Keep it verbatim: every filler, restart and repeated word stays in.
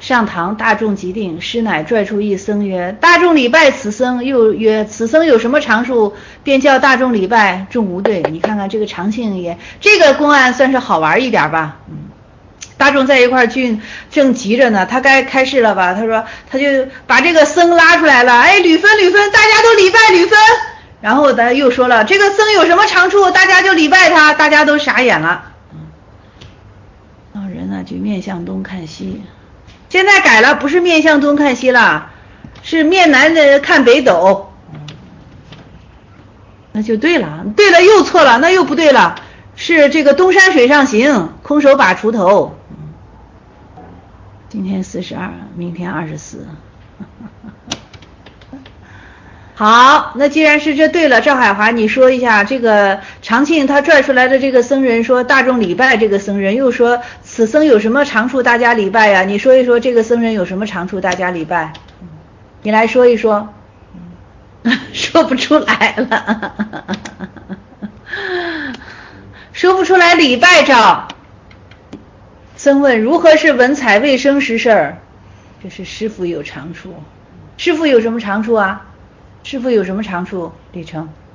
上堂，大众即定。师乃拽出一僧曰：大众礼拜此僧。又曰：此僧有什么长处？便叫大众礼拜。众无对。你看看这个长庆也，这个公案算是好玩一点吧。嗯，大众在一块儿正正急着呢，他该开示了吧？他说他就把这个僧拉出来了，哎，吕分吕分，大家都礼拜吕分。然后他又说了，这个僧有什么长处？大家就礼拜他，大家都傻眼了。嗯，人呢就面向东看西，现在改了，不是面向东看西了，是面南的看北斗。那就对了，对了又错了，那又不对了，是这个东山水上行，空手把锄头。今天四十二，明天二十四。好，那既然是这对了，赵海华你说一下，这个长庆他拽出来的这个僧人说大众礼拜，这个僧人又说此僧有什么长处大家礼拜呀？你说一说这个僧人有什么长处大家礼拜？你来说一说。说不出来了。说不出来礼拜着。僧问如何是文采未生实事儿？这是师父有长处。师父有什么长处啊？师父有什么长处？李成